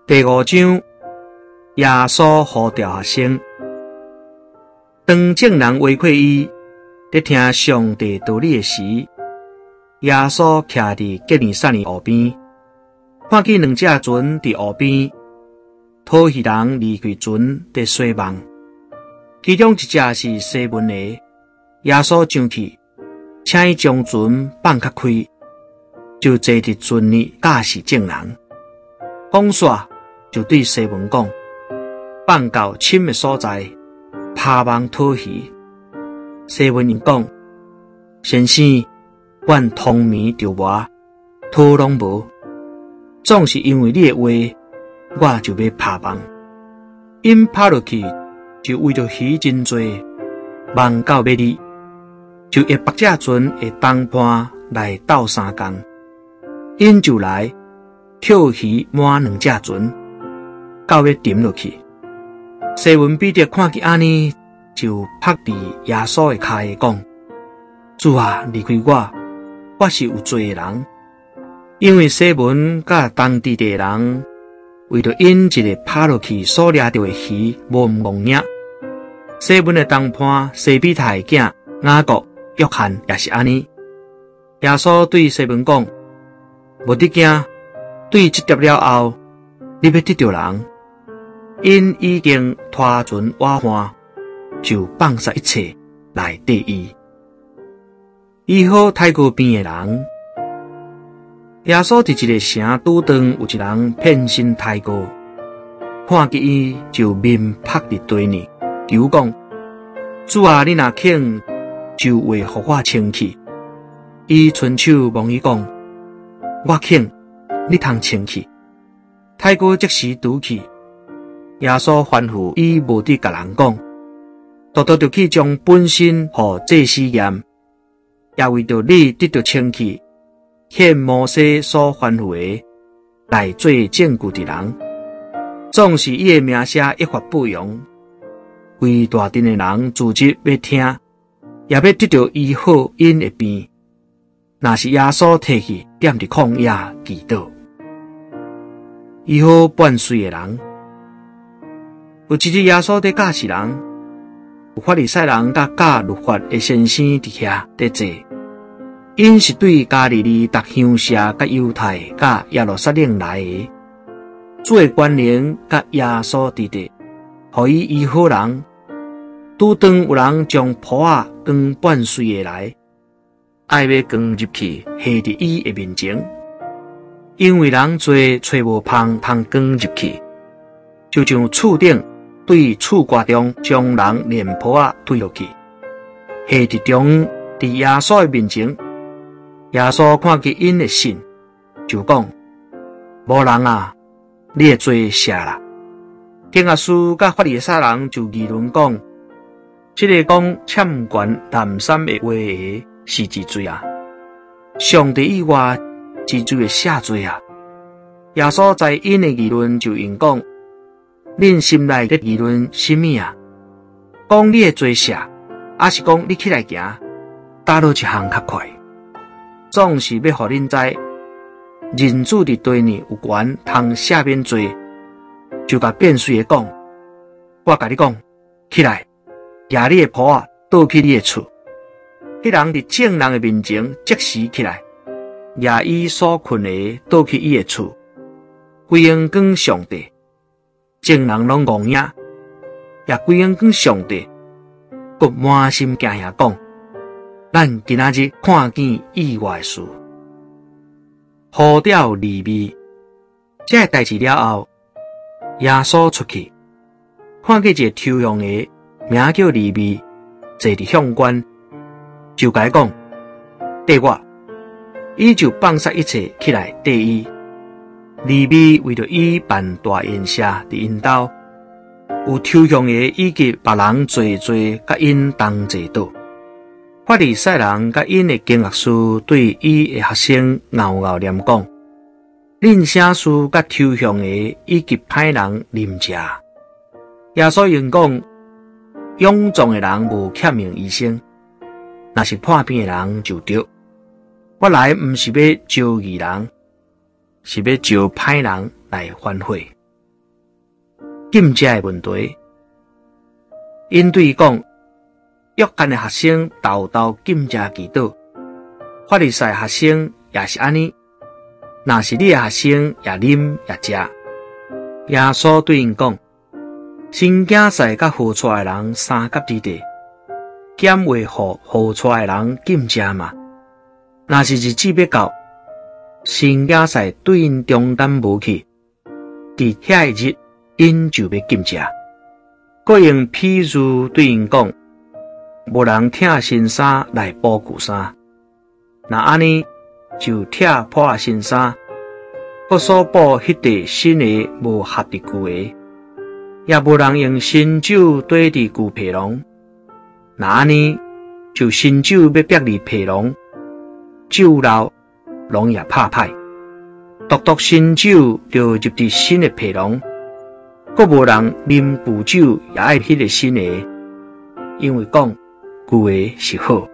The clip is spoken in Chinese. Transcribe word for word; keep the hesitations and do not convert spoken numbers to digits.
第五章，耶稣呼召学生。当众人围过伊，在听上帝道理的时，耶稣徛伫革尼撒勒湖边，看见两只船伫湖边，讨鱼人离开船在洗网，其中一只是西门的。耶稣上去，请伊将船放较开，就坐伫船里教示众人。讲煞就对西门讲，放到深的所在，拍网讨鱼。西门因讲，先生，阮通暝着磨，讨拢无，总是因为你的话，我就要拍网。因拍落去，就为着鱼真多，网到尾哩，就约别只船的东畔来斗相共。因就来捡鱼满两只船，到要沉落去。西门彼得看见安尼，就拍伫耶稣的脚下讲：主啊，离开我，我是有罪的人。因为西门甲当地的人为着因一个拍落去所掠到的鱼无唔戆领，西门的同伴西庇太的囝雅各、约翰也是安尼。耶稣对西门讲：无得惊，对这碟了后，你要得到人。因已经拖船瓦岸，就放下一切来缀伊。医好太过边的人。耶稣伫一个城拄当有一人骗身太过，看见伊就面拍伫地呢，求讲：主啊，你若肯，就为互我清气。伊伸手望伊讲：我肯，你通清气。太过即时拄去。耶稣吩咐伊无得甲人讲，独独就去将本身互祭司验，也为着你得到清气，献摩西所吩咐的来做证据的人，总是伊的名声一发不扬，为大阵的人组织要听，也要得到医好因的病。若是耶稣提去踮伫旷野祈祷，医好半岁的人。有一日，耶稣在教示人，有法利赛人甲教律法的先生伫遐在坐，因是对加利利达乡舍甲犹太甲耶路撒冷来的，主的关联甲耶稣伫地，互伊医好人。拄当有人将袍仔放半水的来，爱要放入去下伫伊的面前，因为人多找无芳通放入去，就像厝顶对厝瓜中将人连袍仔推落去，下伫中伫耶稣的面前。耶稣看见因的信，就讲：无人啊，你的罪赦啦。经学士甲法利赛人就议论讲：这个讲欠权滥散的话的是治罪啊！上帝以外治罪的赦罪啊！耶稣在因的议论就应讲：恁心内在议论什么啊？讲你的罪赦，还是讲你起来行，打倒一项较快？总是要互恁知，人子伫对呢有权通赦免罪，就甲变水的讲：我甲你讲，起来，拿你的袍仔倒去你的厝。迄人伫众人的面前即时起来，拿伊所困的倒去伊的厝，归荣光上帝。众人拢戆影，也归荣光上帝，佮满心惊吓讲：咱今仔日看见意外的事。呼召利未，这个代志了后，耶稣出去，看见一个抽象的名叫利未，坐伫向关，就甲伊讲：缀我。伊就放下一切起来缀伊。利未为着伊办大宴社伫因兜，有抽象的以及别人坐坐甲因同坐倒。法利赛人甲因的经学士对伊的学生拗拗念讲：恁啥事甲抽象的以及歹人啉食？耶稣应讲：勇壮的人无欠命医生，若是破病的人就对。我来毋是要招义人，是要招歹人来反悔。 禁食的问题。因对伊讲，约翰的学生豆豆禁食祈祷，法利赛学生也是安尼。若是你的学生也啉也食，耶稣对因讲：新竞赛甲好出来的人三甲之地，减为互好出来的人禁食嘛。若是日子要到，新竞赛对因中断无去，伫遐一日因就要禁食。佫用譬如对因讲，无人拆新衫来补旧衫，那安尼就拆破的新衫，佫所补迄块新的无合伫旧的，也无人用新酒兑伫旧皮囊，那安尼就新酒要逼入皮囊，酒漏容易拍歹，独独新酒就入伫新的皮囊。佫无人啉旧酒，也爱迄个新的，因为讲旧的是好。